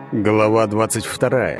Глава 22.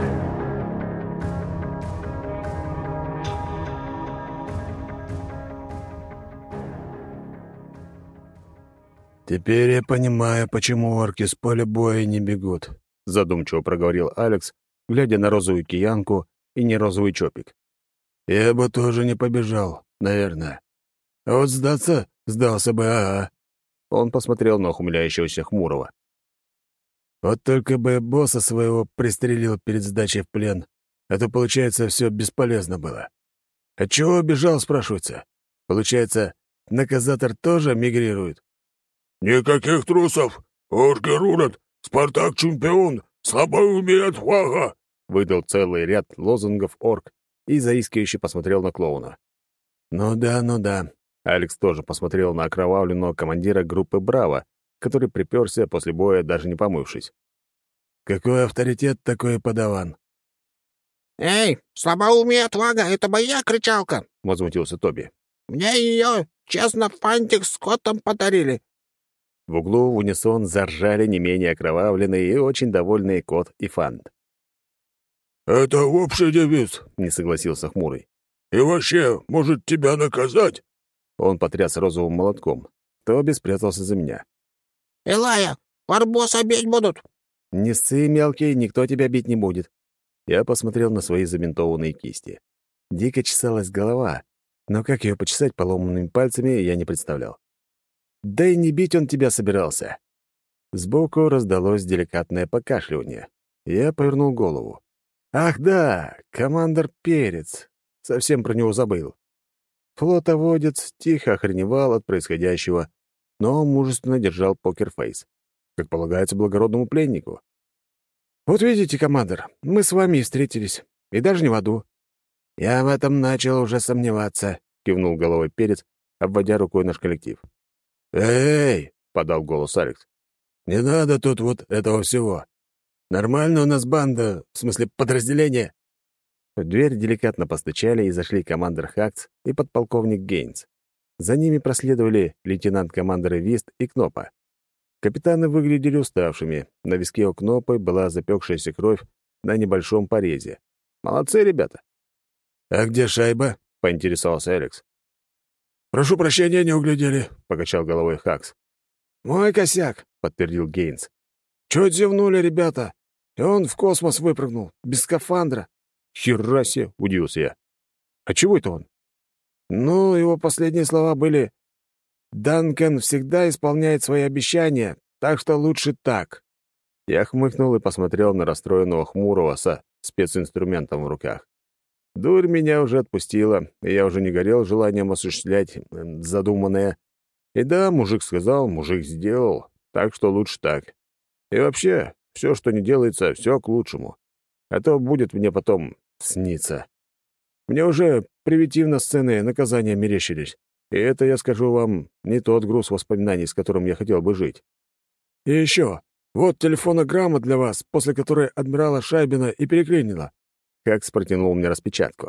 «Теперь я понимаю, почему орки с поля боя не бегут», — задумчиво проговорил Алекс, глядя на розовую киянку и не розовый чопик. «Я бы тоже не побежал, наверное. А вот сдался бы, ага». Он посмотрел на ухмыляющегося Хмурого. «Вот только бы босса своего пристрелил перед сдачей в плен, а то, получается, все бесполезно было. Отчего бежал, спрашивается? Получается, наказатор тоже мигрирует?» «Никаких трусов! Орки рулят! Спартак чемпион! Слабоумие отвага!» Выдал целый ряд лозунгов орк и заискивающе посмотрел на клоуна. «Ну да». Алекс тоже посмотрел на окровавленного командира группы «Браво», который приперся после боя, даже не помывшись. «Какой авторитет, такой и подаван». «Эй, слабоумие отвага, это моя кричалка!» — возмутился Тоби. «Мне ее, честно, фантик с котом подарили!» В углу в унисон заржали не менее окровавленные и очень довольные кот и фант. «Это общий девиз. — не согласился Хмурый. И вообще, может, тебя наказать?» Он потряс розовым молотком. Тоби спрятался за меня. «Элая, барбоса бить будут!» «Не ссы, мелкий, никто тебя бить не будет». Я посмотрел на свои забинтованные кисти. Дико чесалась голова, но как ее почесать поломанными пальцами, я не представлял. Да и не бить он тебя собирался. Сбоку раздалось деликатное покашливание. Я повернул голову. «Ах да, командор Перец. Совсем про него забыл». Флотоводец тихо охреневал от происходящего, но мужественно держал покерфейс, как полагается благородному пленнику. «Вот видите, командор, мы с вами и встретились, и даже не в аду». «Я в этом начал уже сомневаться», — кивнул головой Перец, обводя рукой наш коллектив. «Эй!» — подал голос Алекс. «Не надо тут вот этого всего. Нормально у нас банда, в смысле подразделение». В дверь деликатно постучали, и зашли командир Хакс и подполковник Гейнс. За ними проследовали лейтенант-командоры Вист и Кнопа. Капитаны выглядели уставшими. На виске у Кнопы была запекшаяся кровь на небольшом порезе. Молодцы, ребята. «А где шайба?» — поинтересовался Алекс. «Прошу прощения, не углядели», — покачал головой Хакс. «Мой косяк», — подтвердил Гейнс. «Чуть зевнули ребята, и он в космос выпрыгнул, без скафандра». «Хера себе!» — удивился я. «А чего это он?» Ну, его последние слова были: «Данкан всегда исполняет свои обещания, так что лучше так». Я хмыкнул и посмотрел на расстроенного Хмурого со специнструментом в руках. Дурь меня уже отпустила, и я уже не горел желанием осуществлять задуманное. И да, мужик сказал, мужик сделал, так что лучше так. И вообще, все, что не делается, все к лучшему. А то будет мне потом сниться. Мне уже примитивно сцены наказания мерещились. И это, я скажу вам, не тот груз воспоминаний, с которым я хотел бы жить. «И еще, вот телефонограмма для вас, после которой адмирала Шайбина и переклинило». Хакс протянул мне распечатку.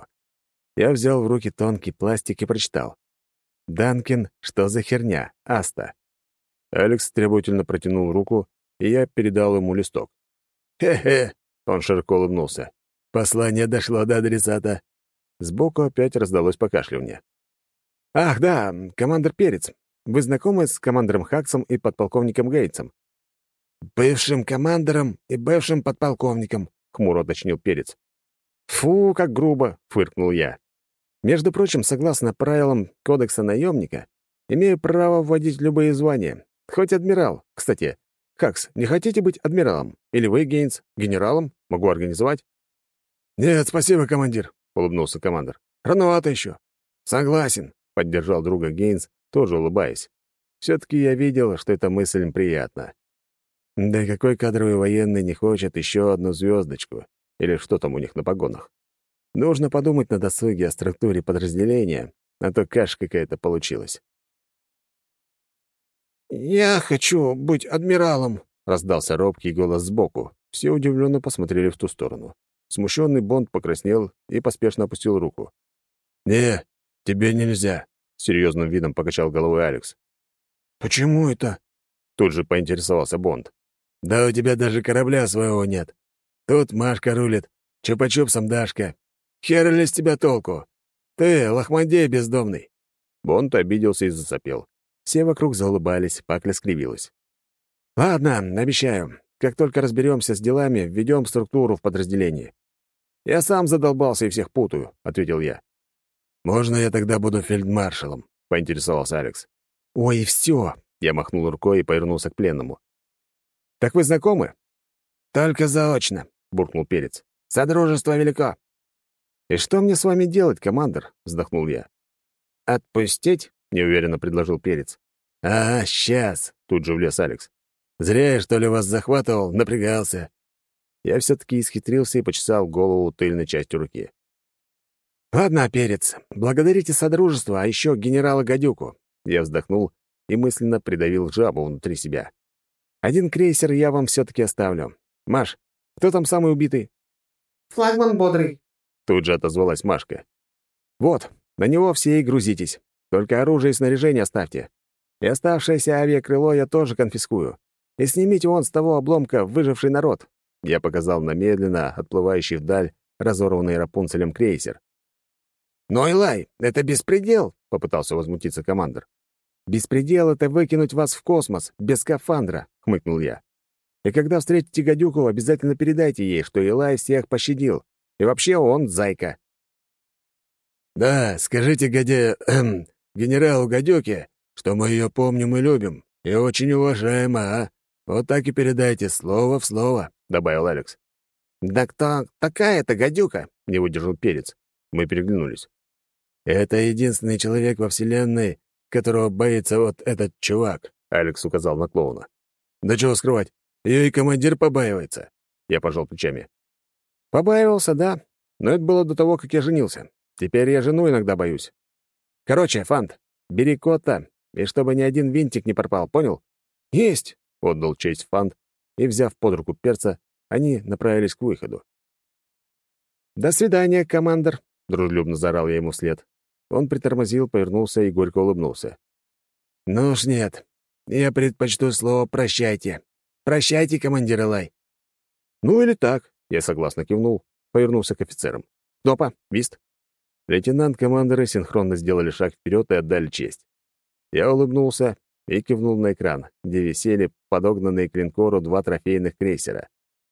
Я взял в руки тонкий пластик и прочитал. «Данкин, что за херня? Аста». Алекс требовательно протянул руку, и я передал ему листок. «Хе-хе», — он широко улыбнулся. «Послание дошло до адресата». Сбоку опять раздалось покашливание. «Ах, да, командир Перец. Вы знакомы с командором Хаксом и подполковником Гейтсом?» «Бывшим командором и бывшим подполковником», — хмуро уточнил Перец. «Фу, как грубо!» — фыркнул я. «Между прочим, согласно правилам Кодекса наемника, имею право вводить любые звания. Хоть адмирал. Кстати, Хакс, не хотите быть адмиралом? Или вы, Гейнс, генералом? Могу организовать?» «Нет, спасибо, командир», — улыбнулся командир. «Рановато еще». «Согласен», — поддержал друга Гейнс, тоже улыбаясь. Все-таки я видел, что эта мысль им приятна. Да и какой кадровый военный не хочет еще одну звездочку? Или что там у них на погонах? Нужно подумать на досуге о структуре подразделения, а то каша какая-то получилась. «Я хочу быть адмиралом», — раздался робкий голос сбоку. Все удивленно посмотрели в ту сторону. Смущенный Бонд покраснел и поспешно опустил руку. «Не, тебе нельзя», — серьезным видом покачал головой Алекс. «Почему это?» — тут же поинтересовался Бонд. «Да у тебя даже корабля своего нет. Тут Машка рулит, чупа-чупсом Дашка. Хер ли с тебя толку? Ты лохмадей бездомный». Бонд обиделся и засопел. Все вокруг заулыбались, Пакля скривилась. «Ладно, обещаю. Как только разберемся с делами, введем структуру в подразделении. Я сам задолбался и всех путаю», — ответил я. «Можно я тогда буду фельдмаршалом?» — поинтересовался Алекс. «Ой, и все!» — я махнул рукой и повернулся к пленному. «Так вы знакомы?» «Только заочно», — буркнул Перец. «Содружество велико». «И что мне с вами делать, командир?» — вздохнул я. «Отпустить?» — неуверенно предложил Перец. Сейчас!» — тут же влез Алекс. «Зря я, что ли, вас захватывал, напрягался». Я все-таки исхитрился и почесал голову тыльной частью руки. «Ладно, Перец, благодарите Содружество, а еще генерала Гадюку». Я вздохнул и мысленно придавил жабу внутри себя. «Один крейсер я вам все-таки оставлю. Маш, кто там самый убитый?» «Флагман бодрый», — тут же отозвалась Машка. «Вот, на него все и грузитесь. Только оружие и снаряжение оставьте. И оставшееся авиакрыло я тоже конфискую. И снимите вон с того обломка выживший народ». Я показал на медленно отплывающий вдаль разорванный Рапунцелем крейсер. «Но, Илай, это беспредел!» — попытался возмутиться командир. «Беспредел — это выкинуть вас в космос, без скафандра», — хмыкнул я. «И когда встретите гадюку, обязательно передайте ей, что Илай всех пощадил. И вообще он зайка». «Да, скажите генералу Гадюке, что мы ее помним и любим, и очень уважаем, а? Вот так и передайте, слово в слово», — добавил Алекс. «Да кто такая-то гадюка?» — не выдержал Перец. Мы переглянулись. «Это единственный человек во Вселенной, которого боится вот этот чувак», — Алекс указал на клоуна. «Да чего скрывать, ее и командир побаивается». Я пожал плечами. «Побаивался, да, но это было до того, как я женился. Теперь я жену иногда боюсь. Короче, Фант, бери кота, и чтобы ни один винтик не пропал, понял?» «Есть!» — отдал честь Фант, и, взяв под руку Перца, они направились к выходу. «До свидания, командир!» — дружелюбно заорал я ему вслед. Он притормозил, повернулся и горько улыбнулся. «Ну уж нет. Я предпочту слово «прощайте». Прощайте, командир Илай». «Ну или так», — я согласно кивнул, повернулся к офицерам. «Кнопа, вист». Лейтенант-командоры синхронно сделали шаг вперед и отдали честь. Я улыбнулся и кивнул на экран, где висели подогнанные к линкору 2 трофейных крейсера.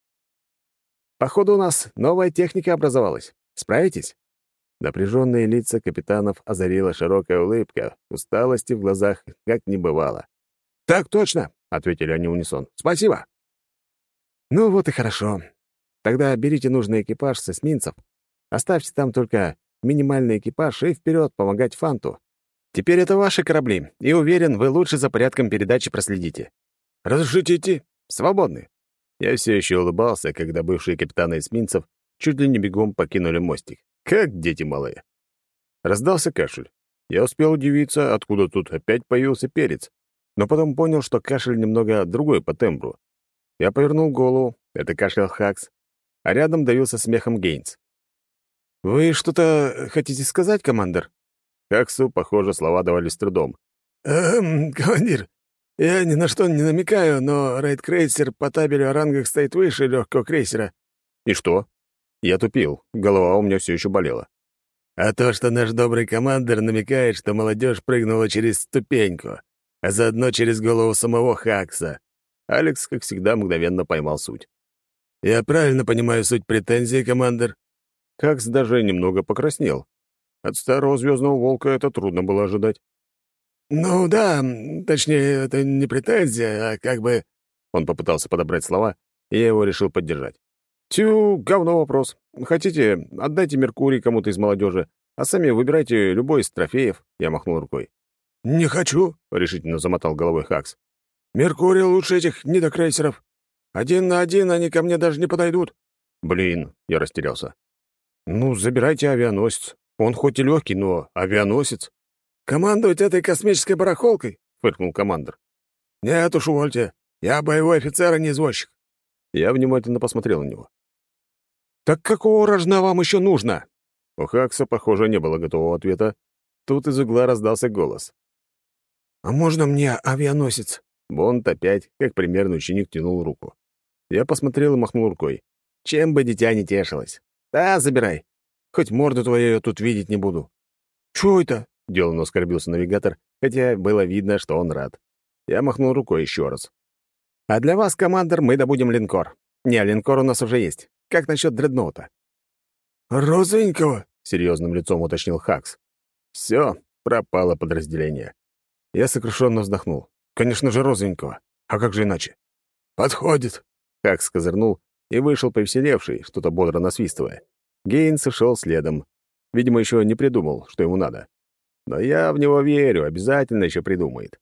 «Походу, у нас новая техника образовалась. Справитесь?» Напряженные лица капитанов озарила широкая улыбка, усталости в глазах как не бывало. «Так точно!» — ответили они в унисон. «Спасибо!» «Ну вот и хорошо. Тогда берите нужный экипаж с эсминцев, оставьте там только минимальный экипаж и вперед помогать Фанту. Теперь это ваши корабли, и уверен, вы лучше за порядком передачи проследите. Разрешите идти? Свободны». Я все еще улыбался, когда бывшие капитаны эсминцев чуть ли не бегом покинули мостик. Как дети малые. Раздался кашель. Я успел удивиться, откуда тут опять появился Перец, но потом понял, что кашель немного другой по тембру. Я повернул голову, это кашлял Хакс, а рядом давился смехом Гейнс. «Вы что-то хотите сказать, командир?» Хаксу, похоже, слова давались с трудом. Командир, я ни на что не намекаю, но рейд-крейсер по табелю о рангах стоит выше легкого крейсера». «И что?» Я тупил, голова у меня все еще болела. «А то, что наш добрый командир намекает, что молодежь прыгнула через ступеньку, а заодно через голову самого Хакса». Алекс, как всегда, мгновенно поймал суть. «Я правильно понимаю суть претензий, командир?» Хакс даже немного покраснел. От старого звездного волка это трудно было ожидать. «Ну да, точнее, это не претензия, а как бы...» Он попытался подобрать слова, и я его решил поддержать. «Тю, говно вопрос. Хотите, отдайте Меркурий кому-то из молодежи, а сами выбирайте любой из трофеев», — я махнул рукой. «Не хочу», — решительно замотал головой Хакс. «Меркурий лучше этих недокрейсеров. 1 на 1 они ко мне даже не подойдут». «Блин», — я растерялся. «Ну, забирайте авианосец. Он хоть и легкий, но авианосец». «Командовать этой космической барахолкой?» — фыркнул командир. «Нет уж, увольте. Я боевой офицер, а не извозчик». Я внимательно посмотрел на него. «Так какого рожна вам еще нужно?» У Хакса, похоже, не было готового ответа. Тут из угла раздался голос. «А можно мне авианосец?» Бонд опять, как примерный ученик, тянул руку. Я посмотрел и махнул рукой. Чем бы дитя не тешилось. Да, забирай. Хоть морду твою я тут видеть не буду». «Чё это?» — деланно оскорбился навигатор, хотя было видно, что он рад. Я махнул рукой еще раз. «А для вас, командор, мы добудем линкор. Не, линкор у нас уже есть. Как насчет дредноута?» «Розовенького?» — серьезным лицом уточнил Хакс. Все, пропало подразделение. Я сокрушенно вздохнул. «Конечно же, розовенького. А как же иначе?» «Подходит». Хакс козырнул и вышел повеселевший, что-то бодро насвистывая. Гейнс шел следом. Видимо, еще не придумал, что ему надо. Но я в него верю, обязательно еще придумает.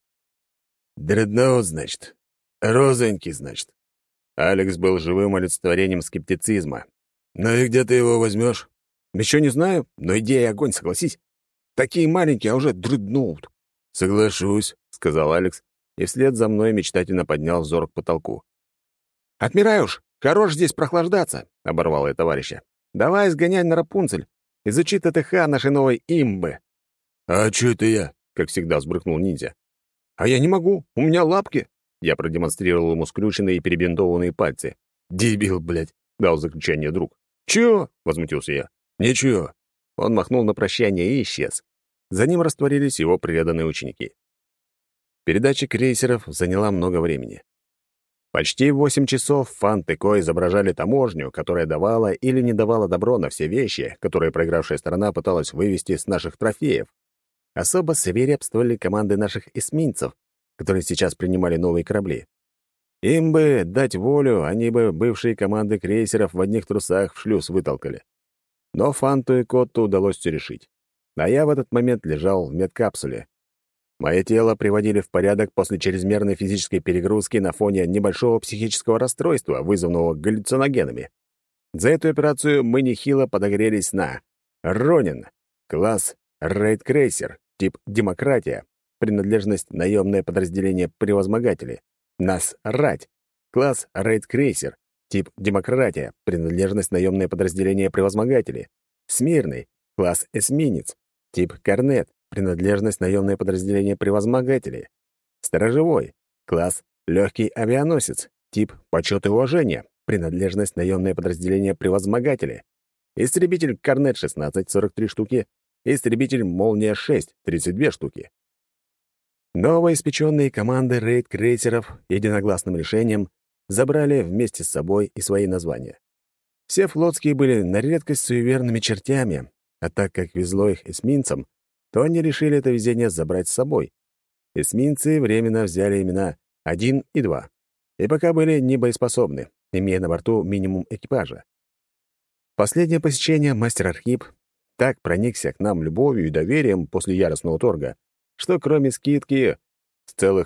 «Дредноут, значит. Розовенький, значит». Алекс был живым олицетворением скептицизма. «Ну и где ты его возьмешь?» Еще не знаю, но идея огонь, согласись. Такие маленькие, а уже дредноут. «Соглашусь», — сказал Алекс, и вслед за мной мечтательно поднял взор к потолку. «Отмирай уж, хорош здесь прохлаждаться», — оборвал я товарища. «Давай сгоняй на Рапунцель, изучи ТТХ нашей новой имбы». «А чё это я?» — как всегда взбрыкнул ниндзя. «А я не могу, у меня лапки». Я продемонстрировал ему скрюченные и перебинтованные пальцы. «Дебил, блядь», — дал заключение друг. «Чё?» — возмутился я. «Ничего». Он махнул на прощание и исчез. За ним растворились его преданные ученики. Передача крейсеров заняла много времени. Почти 8 часов Фант и Ко изображали таможню, которая давала или не давала добро на все вещи, которые проигравшая сторона пыталась вывести с наших трофеев. Особо свирепствовали команды наших эсминцев, которые сейчас принимали новые корабли. Им бы дать волю, они бы бывшие команды крейсеров в одних трусах в шлюз вытолкали. Но Фанту и Котту удалось все решить. А я в этот момент лежал в медкапсуле. Мое тело приводили в порядок после чрезмерной физической перегрузки на фоне небольшого психического расстройства, вызванного галлюциногенами. За эту операцию мы нехило подогрелись на Ронин, класс рейд-крейсер, тип «Демократия», принадлежность наемное подразделение «Превозмогатели», нас «Рать», класс рейд-крейсер, тип «Демократия», принадлежность наемное подразделение «Превозмогатели», Смирный, класс «Эсминец», тип «Корнет», принадлежность наемное подразделение «Превозмогатели», Сторожевой, класс «Легкий авианосец», тип «Почет и уважение», принадлежность наемное подразделение «Превозмогатели», истребитель «Корнет-16», 43 штуки, истребитель «Молния-6», 32 штуки. Новоиспеченные команды рейд-крейсеров единогласным решением забрали вместе с собой и свои названия. Все флотские были на редкость суеверными чертями, а так как везло их эсминцам, то они решили это везение забрать с собой. Эсминцы временно взяли имена 1 и 2, и пока были небоеспособны, имея на борту минимум экипажа. Последнее посещение мастер Архип так проникся к нам любовью и доверием после яростного торга, что кроме скидки с целых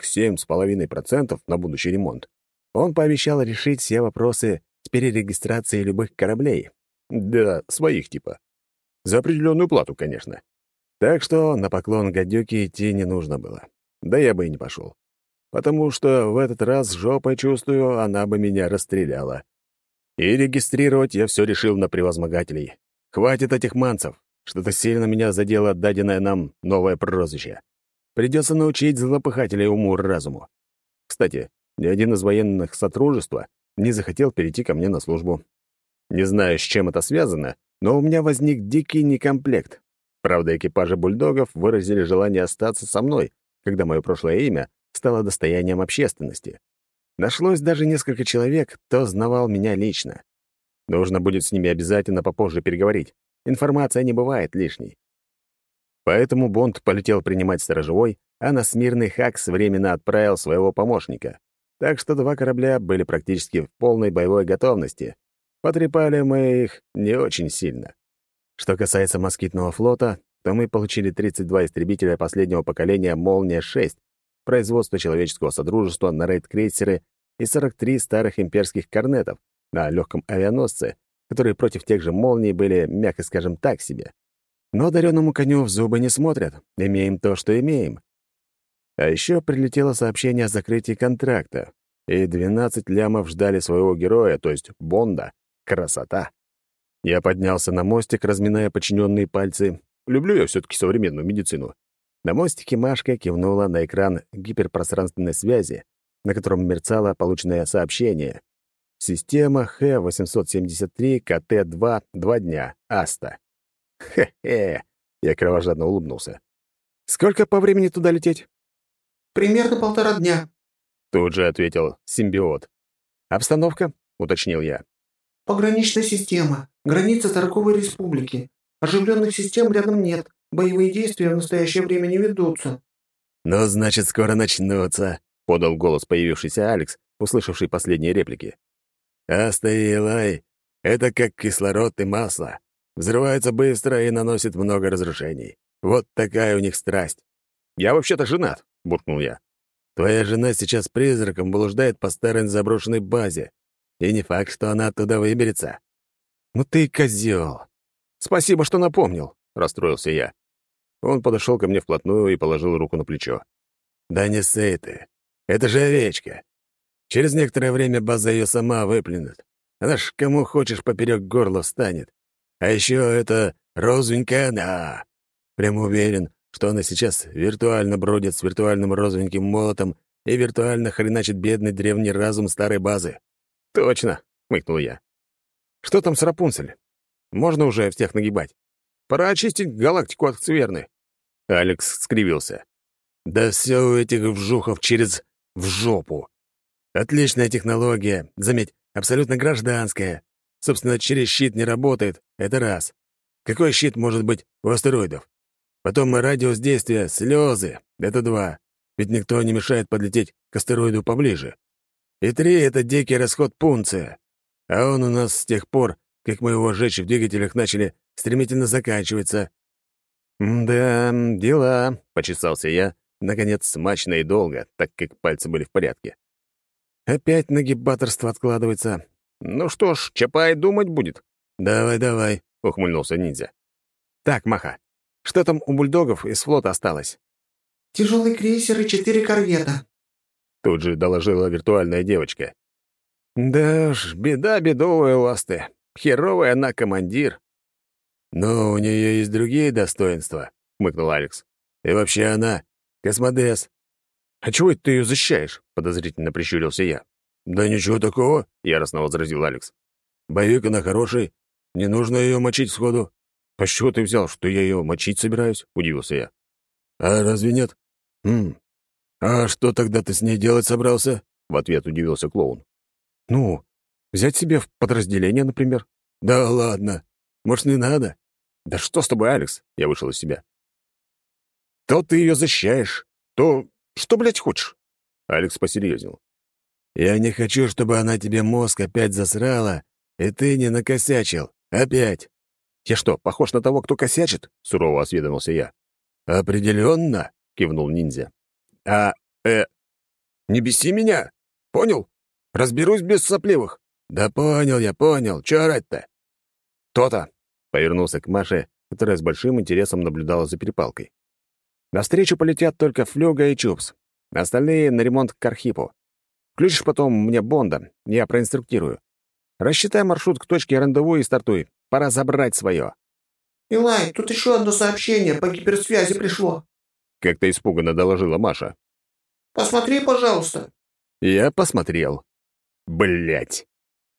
7,5% на будущий ремонт, он пообещал решить все вопросы с перерегистрацией любых кораблей. Да, своих типа. За определенную плату, конечно. Так что на поклон гадюке идти не нужно было. Да я бы и не пошел. Потому что в этот раз жопой чувствую, она бы меня расстреляла. И регистрировать я все решил на превозмогателей. Хватит этих манцев. Что-то сильно меня задело даденное нам новое прозвище. Придется научить злопыхателей уму-разуму. Кстати, ни один из военных сотрудничества не захотел перейти ко мне на службу. Не знаю, с чем это связано, но у меня возник дикий некомплект. Правда, экипажи бульдогов выразили желание остаться со мной, когда мое прошлое имя стало достоянием общественности. Нашлось даже несколько человек, кто знавал меня лично. Нужно будет с ними обязательно попозже переговорить. Информация не бывает лишней. Поэтому Бонд полетел принимать сторожевой, а на Смирный Хакс временно отправил своего помощника. Так что 2 корабля были практически в полной боевой готовности. Потрепали мы их не очень сильно. Что касается москитного флота, то мы получили 32 истребителя последнего поколения «Молния-6», производства человеческого содружества на рейд-крейсеры и 43 старых имперских корнетов на легком авианосце, которые против тех же «Молний» были, мягко скажем, так себе. Но дареному коню в зубы не смотрят. Имеем то, что имеем. А еще прилетело сообщение о закрытии контракта, и 12 лямов ждали своего героя, то есть Бонда. Красота! Я поднялся на мостик, разминая подчиненные пальцы. Люблю я все-таки современную медицину. На мостике Машка кивнула на экран гиперпространственной связи, на котором мерцало полученное сообщение. Система Х-873 КТ-2 2 дня. Аста. Хе-хе. Я кровожадно улыбнулся. Сколько по времени туда лететь? Примерно 1,5 дня. Тут же ответил симбиот. Обстановка? Уточнил я. Пограничная система. Граница торговой республики. Оживленных систем рядом нет. Боевые действия в настоящее время не ведутся. «Ну, значит, скоро начнутся», — подал голос появившийся Алекс, услышавший последние реплики. «Аста и Элай — это как кислород и масло. Взрываются быстро и наносят много разрушений. Вот такая у них страсть». «Я вообще-то женат», — буркнул я. «Твоя жена сейчас призраком блуждает по старой заброшенной базе. И не факт, что она оттуда выберется». «Ну ты козел. Спасибо, что напомнил», — расстроился я. Он подошел ко мне вплотную и положил руку на плечо. «Да не ссы ты. Это же овечка. Через некоторое время база ее сама выплюнет. Она ж кому хочешь поперек горла встанет. А еще это розовенькая она. Прям уверен, что она сейчас виртуально бродит с виртуальным розовеньким молотом и виртуально хреначит бедный древний разум старой базы». «Точно», — хмыкнул я. «Что там с Рапунцель? Можно уже всех нагибать? Пора очистить галактику от скверны». Алекс скривился. «Да все у этих вжухов в жопу. Отличная технология, заметь, абсолютно гражданская. Собственно, через щит не работает, это раз. Какой щит может быть у астероидов? Потом радиус действия — слезы, это два. Ведь никто не мешает подлететь к астероиду поближе. И три — это дикий расход пункция. А он у нас с тех пор, как мы его сжечь в двигателях начали, стремительно заканчивается». «Да, дела», — почесался я, наконец, смачно и долго, так как пальцы были в порядке. «Опять нагибаторство откладывается. Ну что ж, Чапай думать будет». «Давай», — ухмыльнулся ниндзя. «Так, Маха, что там у бульдогов из флота осталось?» Тяжелый крейсер и 4 корвета. Тут же доложила виртуальная девочка. «Да уж, беда бедовая у Асты. Херовая она командир». «Но у нее есть другие достоинства», — хмыкнул Алекс. «И вообще она космодес». «А чего это ты ее защищаешь?» — подозрительно прищурился я. «Да ничего такого», — яростно возразил Алекс. боевик она хороший, не нужно ее мочить сходу». «А с чего ты взял, что я ее мочить собираюсь?» — удивился я. «А разве нет?» «А что тогда ты с ней делать собрался?» — в ответ удивился клоун. «Ну, взять себе в подразделение, например». «Да ладно. Может, не надо?» «Да что с тобой, Алекс?» — я вышел из себя. «То ты ее защищаешь, то что, блядь, хочешь?» Алекс посерьезнел. «Я не хочу, чтобы она тебе мозг опять засрала, и ты не накосячил. Опять!» «Я что, похож на того, кто косячит?» — сурово осведомился я. «Определенно!» — кивнул ниндзя. Не беси меня! Понял? Разберусь без сопливых!» «Да понял я, понял. Чё орать-то?» «То-то!» — повернулся к Маше, которая с большим интересом наблюдала за перепалкой. «Навстречу полетят только Флюга и Чупс. Остальные — на ремонт к Архипу. Включишь потом мне Бонда, я проинструктирую. Рассчитай маршрут к точке рандеву и стартуй. Пора забрать свое». Илай, тут еще одно сообщение по гиперсвязи пришло. Как-то испуганно доложила Маша. Посмотри, пожалуйста. Я посмотрел. Блять.